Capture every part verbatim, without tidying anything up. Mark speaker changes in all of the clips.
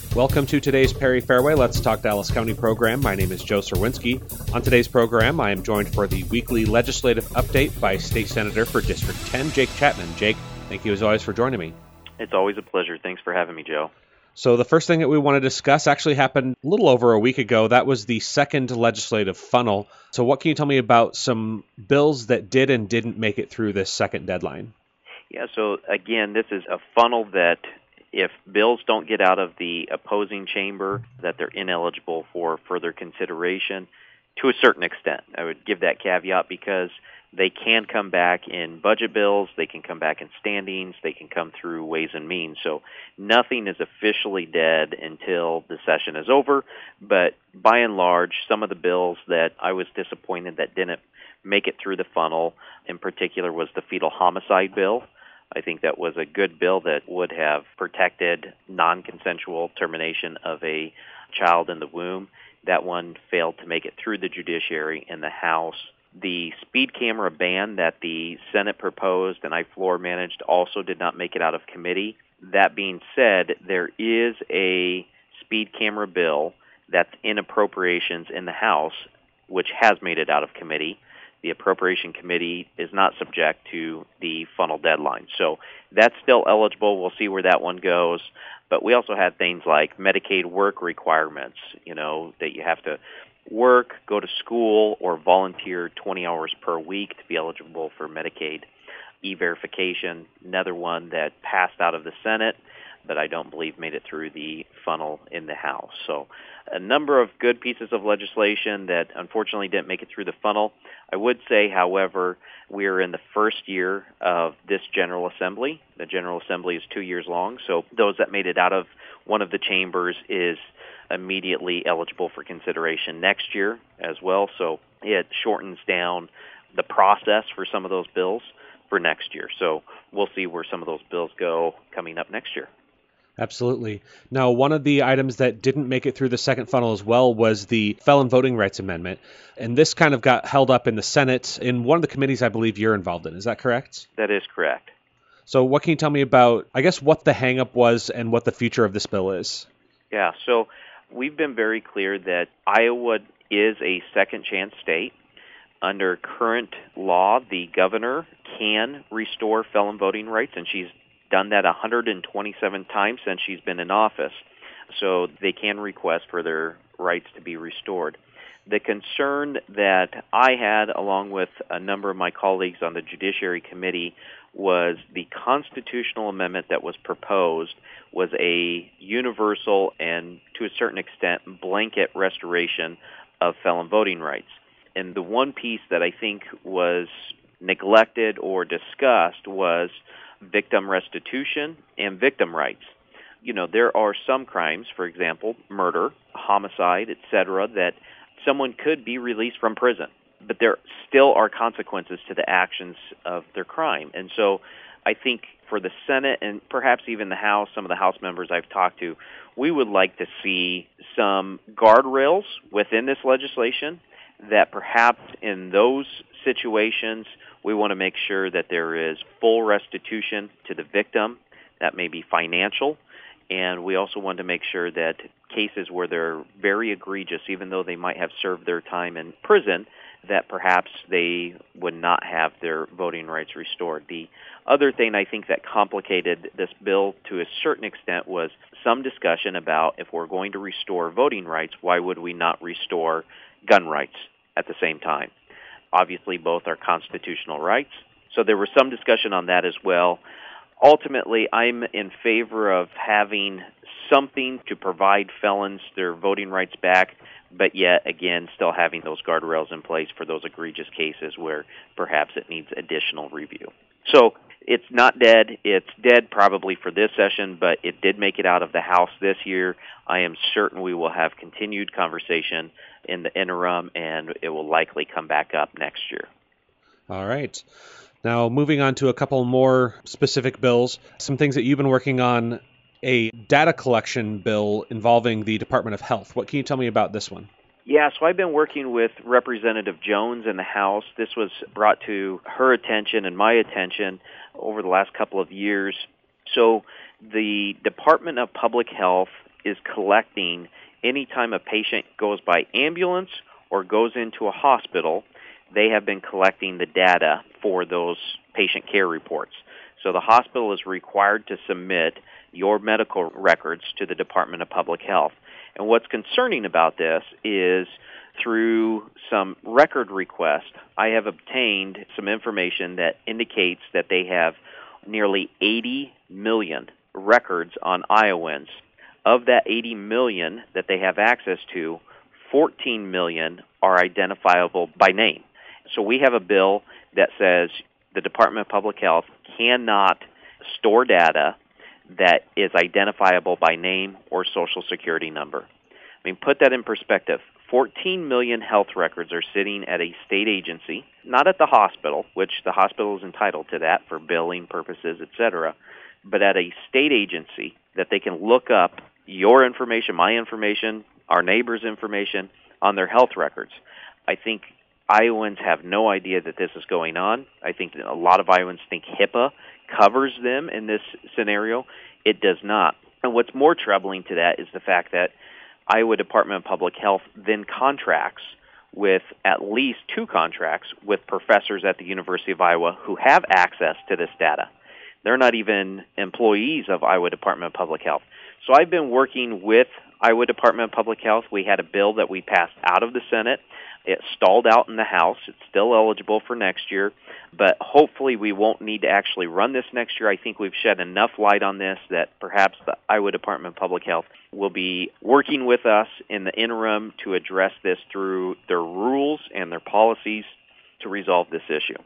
Speaker 1: Welcome to today's Perry Fairway Let's Talk Dallas County program. My name is Joe Serwinski. On today's program, I am joined for the weekly legislative update by State Senator for District ten, Jake Chapman. Jake, thank you as always for joining me.
Speaker 2: It's always a pleasure. Thanks for having me, Joe.
Speaker 1: So the first thing that we want to discuss actually happened a little over a week ago. That was the second legislative funnel. So what can you tell me about some bills that did and didn't make it through this second deadline?
Speaker 2: Yeah, so again, this is a funnel that if bills don't get out of the opposing chamber, that they're ineligible for further consideration to a certain extent. I would give that caveat because they can come back in budget bills, they can come back in standings, they can come through Ways and Means. So nothing is officially dead until the session is over, but by and large, some of the bills that I was disappointed that didn't make it through the funnel, in particular, was the fetal homicide bill. I think that was a good bill that would have protected non-consensual termination of a child in the womb. That one failed to make it through the judiciary in the House. The speed camera ban that the Senate proposed and I floor managed also did not make it out of committee. That being said, there is a speed camera bill that's in appropriations in the House, which has made it out of committee. The Appropriation Committee is not subject to the funnel deadline. So that's still eligible. We'll see where that one goes. But we also had things like Medicaid work requirements, you know, that you have to work, go to school, or volunteer twenty hours per week to be eligible for Medicaid e-verification. Another one that passed out of the Senate, but I don't believe made it through the funnel in the House. So a number of good pieces of legislation that unfortunately didn't make it through the funnel. I would say, however, we are in the first year of this General Assembly. The General Assembly is two years long, so those that made it out of one of the chambers is immediately eligible for consideration next year as well. So it shortens down the process for some of those bills for next year. So we'll see where some of those bills go coming up next year.
Speaker 1: Absolutely. Now, one of the items that didn't make it through the second funnel as well was the Felon Voting Rights Amendment. And this kind of got held up in the Senate in one of the committees I believe you're involved in. Is that correct?
Speaker 2: That is correct.
Speaker 1: So what can you tell me about, I guess, what the hang-up was and what the future of this bill is?
Speaker 2: Yeah, so we've been very clear that Iowa is a second-chance state. Under current law, the governor can restore felon voting rights, and she's done that one hundred twenty-seven times since she's been in office. So they can request for their rights to be restored. The concern that I had, along with a number of my colleagues on the Judiciary Committee, was the constitutional amendment that was proposed was a universal and, to a certain extent, blanket restoration of felon voting rights. And the one piece that I think was neglected or discussed was victim restitution and victim rights. You know, there are some crimes, for example, murder, homicide, et cetera, that someone could be released from prison, but there still are consequences to the actions of their crime. And so I think for the Senate and perhaps even the House, some of the House members I've talked to, we would like to see some guardrails within this legislation that perhaps in those situations we want to make sure that there is full restitution to the victim. That may be financial. And we also want to make sure that cases where they're very egregious, even though they might have served their time in prison, that perhaps they would not have their voting rights restored. The other thing I think that complicated this bill to a certain extent was some discussion about if we're going to restore voting rights, why would we not restore gun rights at the same time? Obviously, both are constitutional rights. So there was some discussion on that as well. Ultimately, I'm in favor of having something to provide felons their voting rights back, but yet, again, still having those guardrails in place for those egregious cases where perhaps it needs additional review. So it's not dead. It's dead probably for this session, but it did make it out of the House this year. I am certain we will have continued conversation in the interim, and it will likely come back up next year.
Speaker 1: All right. Now, moving on to a couple more specific bills, some things that you've been working on, a data collection bill involving the Department of Health. What can you tell me about this one?
Speaker 2: Yeah, so I've been working with Representative Jones in the House. This was brought to her attention and my attention over the last couple of years. So the Department of Public Health is collecting anytime a patient goes by ambulance or goes into a hospital. They have been collecting the data for those patient care reports. So the hospital is required to submit your medical records to the Department of Public Health. And what's concerning about this is through some record request, I have obtained some information that indicates that they have nearly eighty million records on Iowans. Of that eighty million that they have access to, fourteen million are identifiable by name. So we have a bill that says the Department of Public Health cannot store data that is identifiable by name or social security number. I mean, put that in perspective. fourteen million health records are sitting at a state agency, not at the hospital, which the hospital is entitled to that for billing purposes, et cetera, but at a state agency that they can look up your information, my information, our neighbor's information on their health records. I think Iowans have no idea that this is going on. I think that a lot of Iowans think HIPAA covers them in this scenario. It does not. And what's more troubling to that is the fact that Iowa Department of Public Health then contracts with at least two contracts with professors at the University of Iowa who have access to this data. They're not even employees of Iowa Department of Public Health. So I've been working with Iowa Department of Public Health. We had a bill that we passed out of the Senate. It stalled out in the House. It's still eligible for next year, but hopefully we won't need to actually run this next year. I think we've shed enough light on this that perhaps the Iowa Department of Public Health will be working with us in the interim to address this through their rules and their policies to resolve this issue.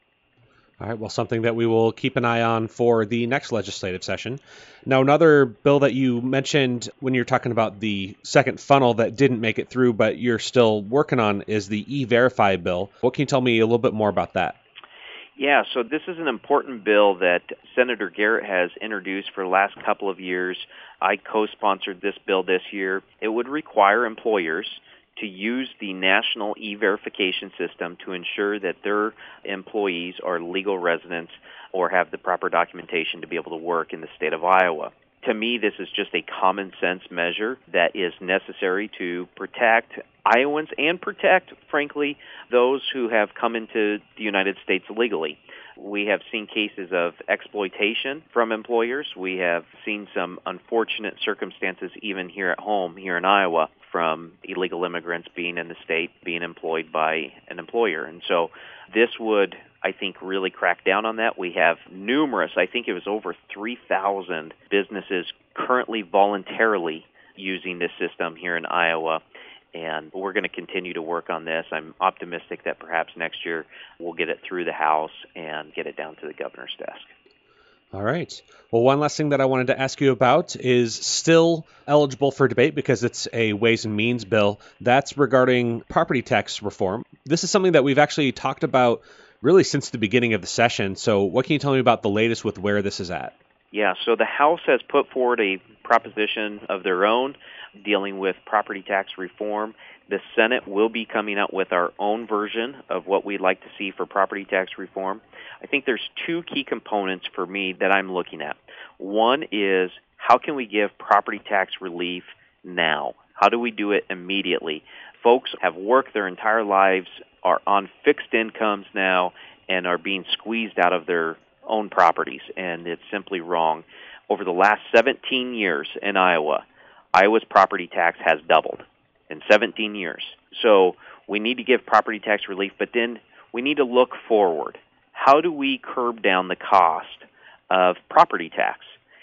Speaker 1: All right, well, something that we will keep an eye on for the next legislative session. Now, another bill that you mentioned when you're talking about the second funnel that didn't make it through, but you're still working on, is the E-Verify bill. What can you tell me a little bit more about that?
Speaker 2: Yeah, so this is an important bill that Senator Garrett has introduced for the last couple of years. I co-sponsored this bill this year. It would require employers to use the national e-verification system to ensure that their employees are legal residents or have the proper documentation to be able to work in the state of Iowa. To me, this is just a common sense measure that is necessary to protect Iowans and protect, frankly, those who have come into the United States legally. We have seen cases of exploitation from employers. We have seen some unfortunate circumstances even here at home, here in Iowa, from illegal immigrants being in the state, being employed by an employer. And so this would, I think, really crack down on that. We have numerous, I think it was over three thousand businesses currently voluntarily using this system here in Iowa. And we're going to continue to work on this. I'm optimistic that perhaps next year we'll get it through the House and get it down to the governor's desk.
Speaker 1: All right. Well, one last thing that I wanted to ask you about is still eligible for debate because it's a Ways and Means bill. That's regarding property tax reform. This is something that we've actually talked about really since the beginning of the session. So what can you tell me about the latest with where this is at?
Speaker 2: Yeah, so the House has put forward a proposition of their own dealing with property tax reform. The Senate will be coming out with our own version of what we'd like to see for property tax reform. I think there's two key components for me that I'm looking at. One is, how can we give property tax relief now? How do we do it immediately? Folks have worked their entire lives, are on fixed incomes now, and are being squeezed out of their own properties, and it's simply wrong. Over the last seventeen years in Iowa, Iowa's property tax has doubled in seventeen years. So we need to give property tax relief, but then we need to look forward. How do we curb down the cost of property tax?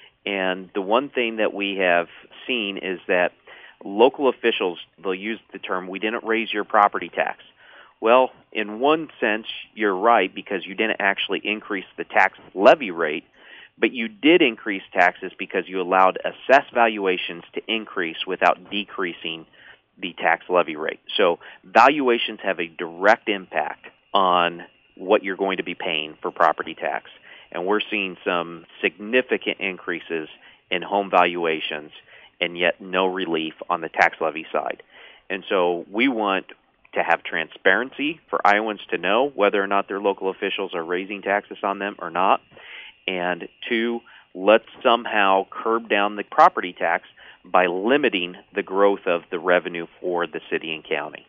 Speaker 2: And the one thing that we have seen is that local officials, they'll use the term, we didn't raise your property tax. Well, in one sense, you're right, because you didn't actually increase the tax levy rate, but you did increase taxes because you allowed assessed valuations to increase without decreasing the tax levy rate. So valuations have a direct impact on what you're going to be paying for property tax. And we're seeing some significant increases in home valuations and yet no relief on the tax levy side. And so we want to have transparency for Iowans to know whether or not their local officials are raising taxes on them or not. And two, let's somehow curb down the property tax by limiting the growth of the revenue for the city and county.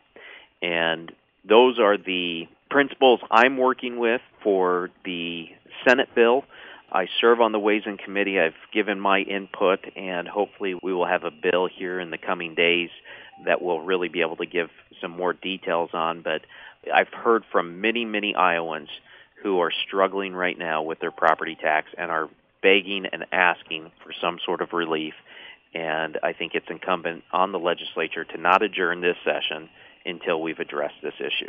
Speaker 2: And those are the principles I'm working with for the Senate bill. I serve on the Ways and Committee. I've given my input, and hopefully we will have a bill here in the coming days that we'll really be able to give some more details on. But I've heard from many, many Iowans who are struggling right now with their property tax and are begging and asking for some sort of relief. And I think it's incumbent on the legislature to not adjourn this session until we've addressed this issue.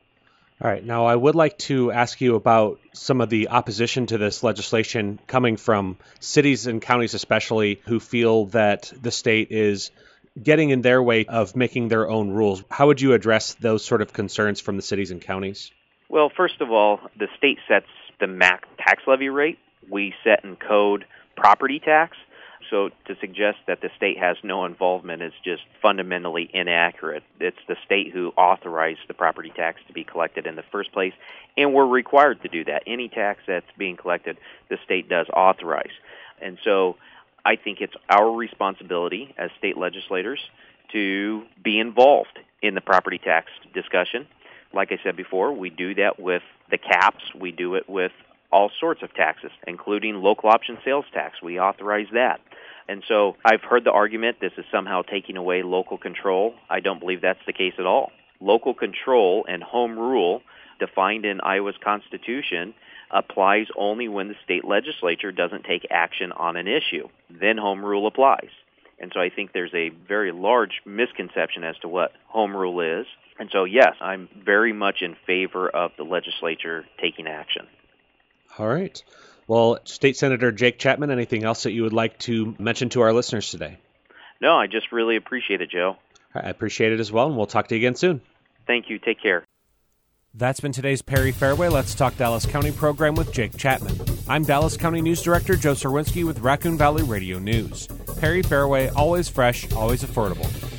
Speaker 1: All right. Now, I would like to ask you about some of the opposition to this legislation coming from cities and counties especially who feel that the state is getting in their way of making their own rules. How would you address those sort of concerns from the cities and counties?
Speaker 2: Well, first of all, the state sets the max tax levy rate. We set and code property tax. So to suggest that the state has no involvement is just fundamentally inaccurate. It's the state who authorized the property tax to be collected in the first place, and we're required to do that. Any tax that's being collected, the state does authorize. And so I think it's our responsibility as state legislators to be involved in the property tax discussion. Like I said before, we do that with the caps. We do it with all sorts of taxes, including local option sales tax. We authorize that. And so I've heard the argument this is somehow taking away local control. I don't believe that's the case at all. Local control and home rule, defined in Iowa's Constitution, applies only when the state legislature doesn't take action on an issue. Then home rule applies. And so I think there's a very large misconception as to what home rule is. And so, yes, I'm very much in favor of the legislature taking action.
Speaker 1: All right. Well, State Senator Jake Chapman, anything else that you would like to mention to our listeners today?
Speaker 2: No, I just really appreciate it, Joe.
Speaker 1: I appreciate it as well, and we'll talk to you again soon.
Speaker 2: Thank you. Take care.
Speaker 1: That's been today's Perry Fairway Let's Talk Dallas County program with Jake Chapman. I'm Dallas County News Director Joe Serwinski with Raccoon Valley Radio News. Perry Fairway, always fresh, always affordable.